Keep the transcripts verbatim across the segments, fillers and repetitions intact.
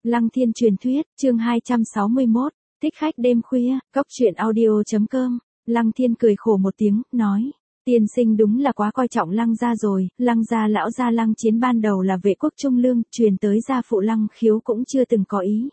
Lăng Thiên truyền thuyết, chương hai trăm sáu mươi mốt, thích khách đêm khuya, cốc truyện audio.com. Lăng Thiên cười khổ một tiếng, nói, tiên sinh đúng là quá coi trọng Lăng gia rồi, Lăng gia lão gia Lăng Chiến ban đầu là vệ quốc trung lương, truyền tới gia phụ Lăng Khiếu cũng chưa từng có ý.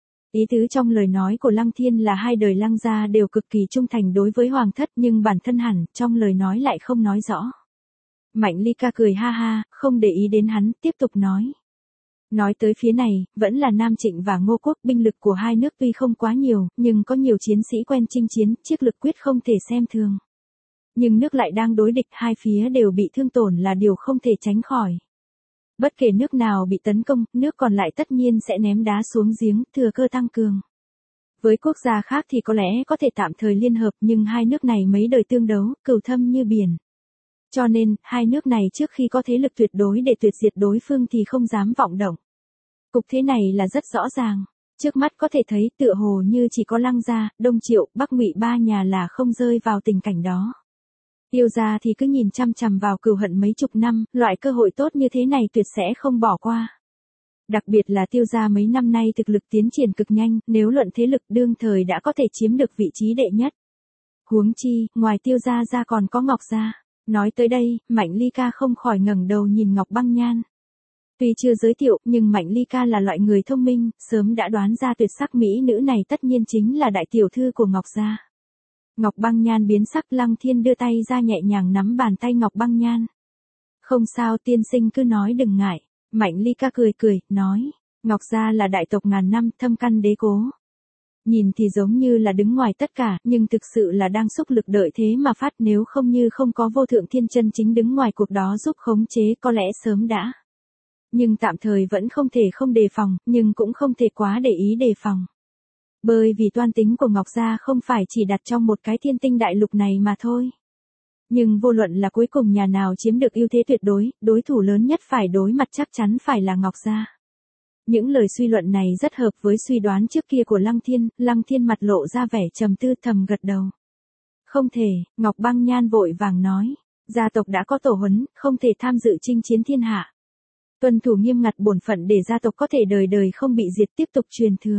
Ý tứ trong lời nói của Lăng Thiên là hai đời Lăng gia đều cực kỳ trung thành đối với hoàng thất, nhưng bản thân hẳn, trong lời nói lại không nói rõ. Mạnh Ly ca cười ha ha, không để ý đến hắn, tiếp tục nói. Nói tới phía này, vẫn là Nam Trịnh và Ngô Quốc, binh lực của hai nước tuy không quá nhiều, nhưng có nhiều chiến sĩ quen chinh chiến, chiếc lực quyết không thể xem thường. Nhưng nước lại đang đối địch, hai phía đều bị thương tổn là điều không thể tránh khỏi. Bất kể nước nào bị tấn công, nước còn lại tất nhiên sẽ ném đá xuống giếng, thừa cơ tăng cường. Với quốc gia khác thì có lẽ có thể tạm thời liên hợp, nhưng hai nước này mấy đời tương đấu, cừu thâm như biển. Cho nên, hai nước này trước khi có thế lực tuyệt đối để tuyệt diệt đối phương thì không dám vọng động. Cục thế này là rất rõ ràng. Trước mắt có thể thấy tựa hồ như chỉ có Lăng gia, Đông Triệu, Bắc Ngụy ba nhà là không rơi vào tình cảnh đó. Tiêu gia thì cứ nhìn chăm chằm vào cừu hận mấy chục năm, loại cơ hội tốt như thế này tuyệt sẽ không bỏ qua. Đặc biệt là Tiêu gia mấy năm nay thực lực tiến triển cực nhanh, nếu luận thế lực đương thời đã có thể chiếm được vị trí đệ nhất. Huống chi, ngoài Tiêu gia ra còn có Ngọc gia. Nói tới đây, Mạnh Ly ca không khỏi ngẩng đầu nhìn Ngọc Băng Nhan. Tuy chưa giới thiệu, nhưng Mạnh Ly ca là loại người thông minh, sớm đã đoán ra tuyệt sắc mỹ nữ này tất nhiên chính là đại tiểu thư của Ngọc gia. Ngọc Băng Nhan biến sắc, Lăng Thiên đưa tay ra nhẹ nhàng nắm bàn tay Ngọc Băng Nhan. Không sao, tiên sinh cứ nói đừng ngại. Mạnh Ly ca cười cười, nói, Ngọc gia là đại tộc ngàn năm, thâm căn đế cố. Nhìn thì giống như là đứng ngoài tất cả, nhưng thực sự là đang xúc lực đợi thế mà phát, nếu không như không có vô thượng thiên chân chính đứng ngoài cuộc đó giúp khống chế có lẽ sớm đã. Nhưng tạm thời vẫn không thể không đề phòng, nhưng cũng không thể quá để ý đề phòng. Bởi vì toan tính của Ngọc gia không phải chỉ đặt trong một cái thiên tinh đại lục này mà thôi. Nhưng vô luận là cuối cùng nhà nào chiếm được ưu thế tuyệt đối, đối thủ lớn nhất phải đối mặt chắc chắn phải là Ngọc gia. Những lời suy luận này rất hợp với suy đoán trước kia của Lăng Thiên, Lăng Thiên mặt lộ ra vẻ trầm tư thầm gật đầu. Không thể, Ngọc Băng Nhan vội vàng nói, gia tộc đã có tổ huấn, không thể tham dự chinh chiến thiên hạ. Tuân thủ nghiêm ngặt bổn phận để gia tộc có thể đời đời không bị diệt tiếp tục truyền thừa.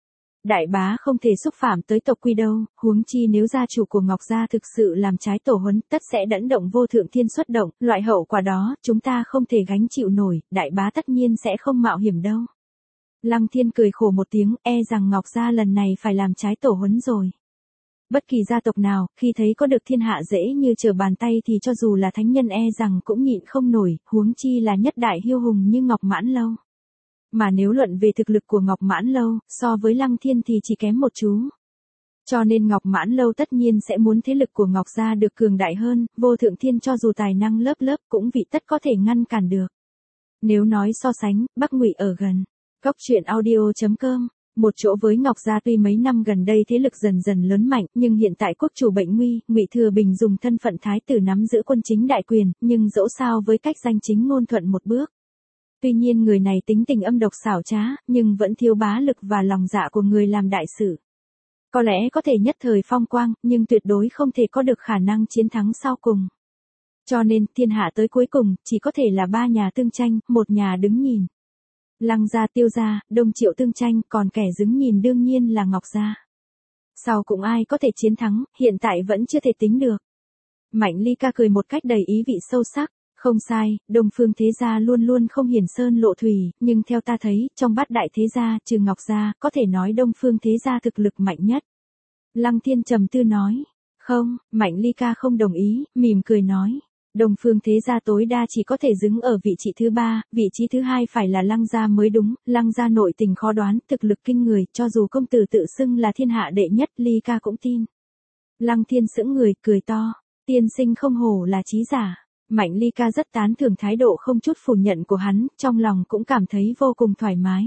Đại bá không thể xúc phạm tới tộc quy đâu, huống chi nếu gia chủ của Ngọc gia thực sự làm trái tổ huấn tất sẽ dẫn động vô thượng thiên xuất động, loại hậu quả đó chúng ta không thể gánh chịu nổi, đại bá tất nhiên sẽ không mạo hiểm đâu. Lăng Thiên cười khổ một tiếng, e rằng Ngọc gia lần này phải làm trái tổ huấn rồi. Bất kỳ gia tộc nào, khi thấy có được thiên hạ dễ như trở bàn tay thì cho dù là thánh nhân e rằng cũng nhịn không nổi, huống chi là nhất đại hiêu hùng như Ngọc Mãn Lâu. Mà nếu luận về thực lực của Ngọc Mãn Lâu, so với Lăng Thiên thì chỉ kém một chú. Cho nên Ngọc Mãn Lâu tất nhiên sẽ muốn thế lực của Ngọc gia được cường đại hơn, vô thượng thiên cho dù tài năng lớp lớp cũng vị tất có thể ngăn cản được. Nếu nói so sánh, Bắc Ngụy ở gần. Cốc truyện audio.com, một chỗ với Ngọc gia tuy mấy năm gần đây thế lực dần dần lớn mạnh, nhưng hiện tại quốc chủ bệnh nguy, Ngụy Thừa Bình dùng thân phận thái tử nắm giữ quân chính đại quyền, nhưng dẫu sao với cách danh chính ngôn thuận một bước. Tuy nhiên người này tính tình âm độc xảo trá, nhưng vẫn thiếu bá lực và lòng dạ của người làm đại sự. Có lẽ có thể nhất thời phong quang, nhưng tuyệt đối không thể có được khả năng chiến thắng sau cùng. Cho nên, thiên hạ tới cuối cùng, chỉ có thể là ba nhà tương tranh, một nhà đứng nhìn. Lăng gia, Tiêu gia, Đông Triệu tương tranh, còn kẻ đứng nhìn đương nhiên là Ngọc gia. Sau cùng ai có thể chiến thắng, hiện tại vẫn chưa thể tính được. Mạnh Ly ca cười một cách đầy ý vị sâu sắc. Không sai, Đông Phương thế gia luôn luôn không hiển sơn lộ thủy, nhưng theo ta thấy, trong bát đại thế gia, trừ Ngọc gia, có thể nói Đông Phương thế gia thực lực mạnh nhất. Lăng Thiên trầm tư nói. Không, Mạnh Ly ca không đồng ý, mỉm cười nói. Đông Phương thế gia tối đa chỉ có thể đứng ở vị trí thứ ba, vị trí thứ hai phải là Lăng gia mới đúng, Lăng gia nội tình khó đoán, thực lực kinh người, cho dù công tử tự xưng là thiên hạ đệ nhất, Ly ca cũng tin. Lăng Thiên sững người, cười to, tiên sinh không hổ là trí giả. Mạnh Ly ca rất tán thưởng thái độ không chút phủ nhận của hắn, trong lòng cũng cảm thấy vô cùng thoải mái.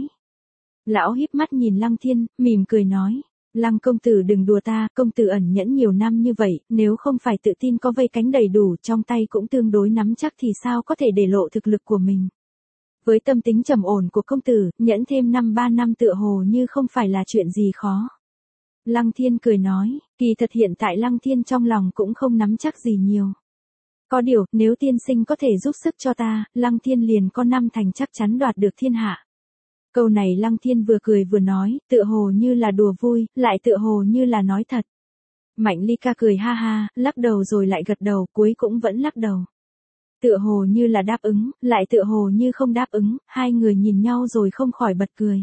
Lão híp mắt nhìn Lăng Thiên, mỉm cười nói, Lăng công tử đừng đùa ta, công tử ẩn nhẫn nhiều năm như vậy, nếu không phải tự tin có vây cánh đầy đủ trong tay cũng tương đối nắm chắc thì sao có thể để lộ thực lực của mình. Với tâm tính trầm ổn của công tử, nhẫn thêm năm ba năm tựa hồ như không phải là chuyện gì khó. Lăng Thiên cười nói, kỳ thật hiện tại Lăng Thiên trong lòng cũng không nắm chắc gì nhiều. Có điều, nếu tiên sinh có thể giúp sức cho ta, Lăng Thiên liền có năm thành chắc chắn đoạt được thiên hạ. Câu này Lăng Thiên vừa cười vừa nói, tựa hồ như là đùa vui, lại tựa hồ như là nói thật. Mạnh Ly Ca cười ha ha, lắc đầu rồi lại gật đầu, cuối cũng vẫn lắc đầu. Tựa hồ như là đáp ứng, lại tựa hồ như không đáp ứng, hai người nhìn nhau rồi không khỏi bật cười.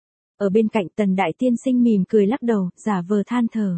Ở bên cạnh Tần Đại Tiên Sinh mỉm cười lắc đầu, giả vờ than thở.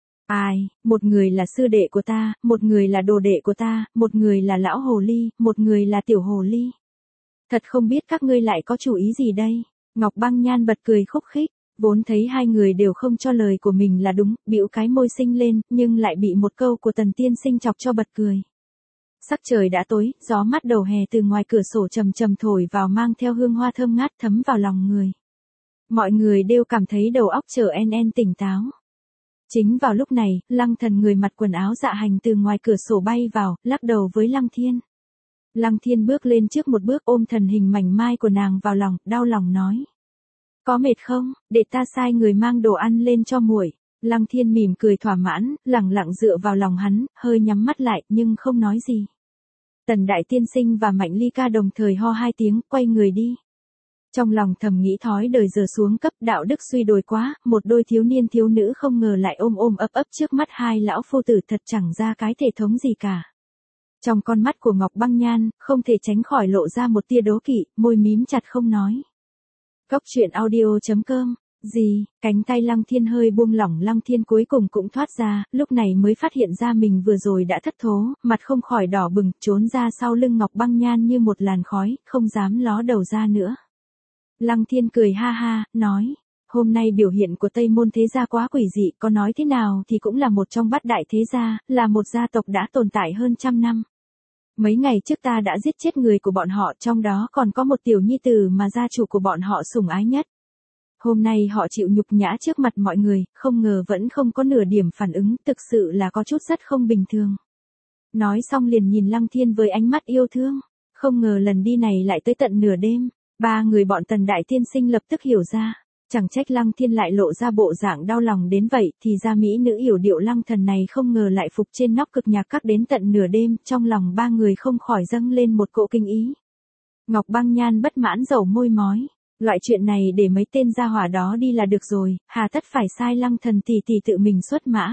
Ai, một người là sư đệ của ta, một người là đồ đệ của ta, một người là lão hồ ly, một người là tiểu hồ ly. Thật không biết các ngươi lại có chủ ý gì đây? Ngọc Băng Nhan bật cười khúc khích, vốn thấy hai người đều không cho lời của mình là đúng, bĩu cái môi xinh lên, nhưng lại bị một câu của Tần Tiên Sinh chọc cho bật cười. Sắc trời đã tối, gió mát đầu hè từ ngoài cửa sổ trầm trầm thổi vào mang theo hương hoa thơm ngát thấm vào lòng người. Mọi người đều cảm thấy đầu óc trở en en tỉnh táo. Chính vào lúc này, Lăng Thần người mặc quần áo dạ hành từ ngoài cửa sổ bay vào, lắc đầu với Lăng Thiên. Lăng Thiên bước lên trước một bước ôm thần hình mảnh mai của nàng vào lòng, đau lòng nói. Có mệt không, để ta sai người mang đồ ăn lên cho muội. Lăng Thiên mỉm cười thỏa mãn, lẳng lặng dựa vào lòng hắn, hơi nhắm mắt lại, nhưng không nói gì. Tần Đại Tiên Sinh và Mạnh Ly Ca đồng thời ho hai tiếng, quay người đi. Trong lòng thầm nghĩ thói đời giờ xuống cấp, đạo đức suy đồi quá, một đôi thiếu niên thiếu nữ không ngờ lại ôm ôm ấp ấp trước mắt hai lão phu tử thật chẳng ra cái thể thống gì cả. Trong con mắt của Ngọc Băng Nhan, không thể tránh khỏi lộ ra một tia đố kỵ, môi mím chặt không nói. Góc truyện audio chấm com. Gì, cánh tay Lăng Thiên hơi buông lỏng, Lăng Thiên cuối cùng cũng thoát ra, lúc này mới phát hiện ra mình vừa rồi đã thất thố, mặt không khỏi đỏ bừng, trốn ra sau lưng Ngọc Băng Nhan như một làn khói, không dám ló đầu ra nữa. Lăng Thiên cười ha ha, nói, hôm nay biểu hiện của Tây Môn thế gia quá quỷ dị, có nói thế nào thì cũng là một trong bát đại thế gia, là một gia tộc đã tồn tại hơn trăm năm. Mấy ngày trước ta đã giết chết người của bọn họ, trong đó còn có một tiểu nhi tử mà gia chủ của bọn họ sủng ái nhất. Hôm nay họ chịu nhục nhã trước mặt mọi người, không ngờ vẫn không có nửa điểm phản ứng, thực sự là có chút rất không bình thường. Nói xong liền nhìn Lăng Thiên với ánh mắt yêu thương, không ngờ lần đi này lại tới tận nửa đêm. Ba người bọn Tần Đại Tiên Sinh lập tức hiểu ra, chẳng trách Lăng Thiên lại lộ ra bộ dạng đau lòng đến vậy, thì ra mỹ nữ yểu điệu Lăng Thần này không ngờ lại phục trên nóc cực nhạc các đến tận nửa đêm, trong lòng ba người không khỏi dâng lên một cỗ kinh ý. Ngọc Băng Nhan bất mãn dầu môi mói, loại chuyện này để mấy tên gia hỏa đó đi là được rồi, hà tất phải sai Lăng Thần tỷ tỷ tự mình xuất mã.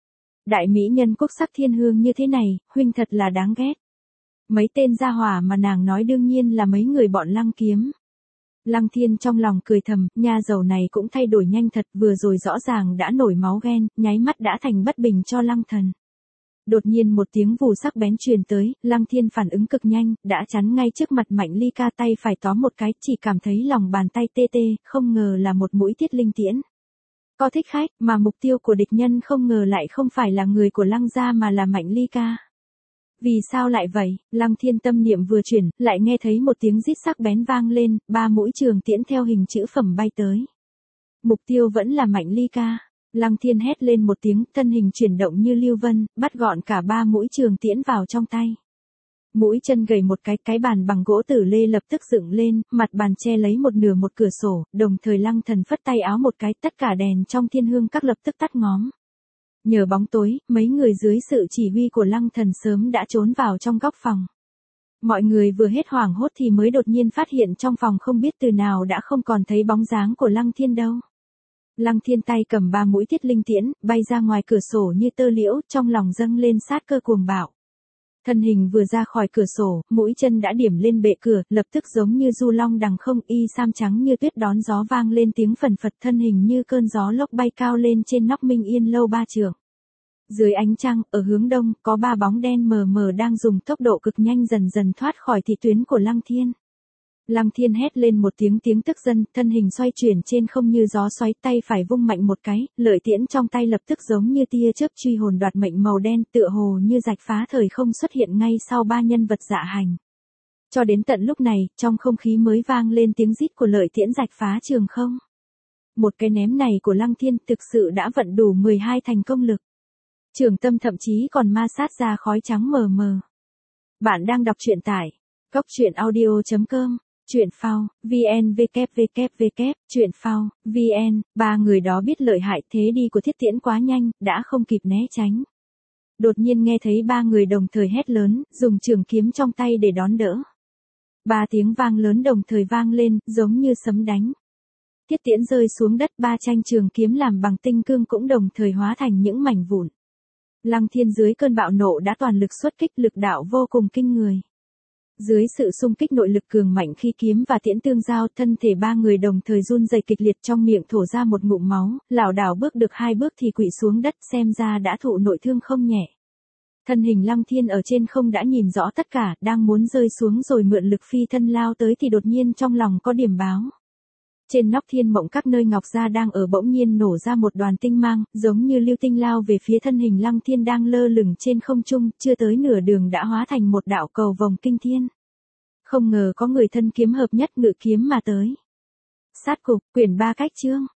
Đại mỹ nhân quốc sắc thiên hương như thế này, huynh thật là đáng ghét. Mấy tên gia hỏa mà nàng nói đương nhiên là mấy người bọn Lăng Kiếm. Lăng Thiên trong lòng cười thầm, nha dầu này cũng thay đổi nhanh thật, vừa rồi rõ ràng đã nổi máu ghen, nháy mắt đã thành bất bình cho Lăng Thần. Đột nhiên một tiếng vù sắc bén truyền tới, Lăng Thiên phản ứng cực nhanh, đã chắn ngay trước mặt Mạnh Ly Ca, tay phải tóm một cái, chỉ cảm thấy lòng bàn tay tê tê, không ngờ là một mũi tiết linh tiễn. Có thích khách, mà mục tiêu của địch nhân không ngờ lại không phải là người của Lăng gia mà là Mạnh Ly Ca. Vì sao lại vậy? Lăng Thiên tâm niệm vừa chuyển, lại nghe thấy một tiếng rít sắc bén vang lên, ba mũi trường tiễn theo hình chữ phẩm bay tới. Mục tiêu vẫn là Mạnh Ly Ca. Lăng Thiên hét lên một tiếng, thân hình chuyển động như lưu vân, bắt gọn cả ba mũi trường tiễn vào trong tay. Mũi chân gầy một cái, cái bàn bằng gỗ tử lê lập tức dựng lên, mặt bàn che lấy một nửa một cửa sổ, đồng thời Lăng Thần phất tay áo một cái, tất cả đèn trong Thiên Hương Các lập tức tắt ngóm. Nhờ bóng tối, mấy người dưới sự chỉ huy của Lăng Thần sớm đã trốn vào trong góc phòng. Mọi người vừa hết hoảng hốt thì mới đột nhiên phát hiện trong phòng không biết từ nào đã không còn thấy bóng dáng của Lăng Thiên đâu. Lăng Thiên tay cầm ba mũi thiết linh tiễn, bay ra ngoài cửa sổ như tơ liễu, trong lòng dâng lên sát cơ cuồng bạo. Thân hình vừa ra khỏi cửa sổ, mũi chân đã điểm lên bệ cửa, lập tức giống như du long đằng không, y sam trắng như tuyết đón gió vang lên tiếng phần phật, thân hình như cơn gió lốc bay cao lên trên nóc Minh Yên lâu ba trượng. Dưới ánh trăng, ở hướng đông, có ba bóng đen mờ mờ đang dùng tốc độ cực nhanh dần dần thoát khỏi thị tuyến của Lăng Thiên. Lăng Thiên hét lên một tiếng tiếng tức giận, thân hình xoay chuyển trên không như gió xoáy, tay phải vung mạnh một cái, lợi tiễn trong tay lập tức giống như tia chớp truy hồn đoạt mệnh màu đen, tựa hồ như rạch phá thời không xuất hiện ngay sau ba nhân vật dạ hành. Cho đến tận lúc này, trong không khí mới vang lên tiếng rít của lợi tiễn rạch phá trường không. Một cái ném này của Lăng Thiên thực sự đã vận đủ mười hai thành công lực. Trường tâm thậm chí còn ma sát ra khói trắng mờ mờ. Bạn đang đọc truyện tại góc truyện audio chấm com. Chuyện phao, vn www, chuyện phao, vn, ba người đó biết lợi hại thế đi của thiết tiễn quá nhanh, đã không kịp né tránh. Đột nhiên nghe thấy ba người đồng thời hét lớn, dùng trường kiếm trong tay để đón đỡ. Ba tiếng vang lớn đồng thời vang lên, giống như sấm đánh. Tiết tiễn rơi xuống đất, ba thanh trường kiếm làm bằng tinh cương cũng đồng thời hóa thành những mảnh vụn. Lăng Thiên dưới cơn bạo nộ đã toàn lực xuất kích, lực đạo vô cùng kinh người. Dưới sự xung kích nội lực cường mạnh khi kiếm và tiễn tương giao, thân thể ba người đồng thời run rẩy kịch liệt, trong miệng thổ ra một ngụm máu, lảo đảo bước được hai bước thì quỵ xuống đất, xem ra đã thụ nội thương không nhẹ. Thân hình Lăng Thiên ở trên không đã nhìn rõ tất cả, đang muốn rơi xuống rồi mượn lực phi thân lao tới thì đột nhiên trong lòng có điểm báo. Trên nóc Thiên Mộng Các nơi Ngọc Gia đang ở bỗng nhiên nổ ra một đoàn tinh mang, giống như lưu tinh lao về phía thân hình Lăng Thiên đang lơ lửng trên không trung, chưa tới nửa đường đã hóa thành một đạo cầu vồng kinh thiên. Không ngờ có người thân kiếm hợp nhất ngự kiếm mà tới. Sát cục, quyển ba cách chương.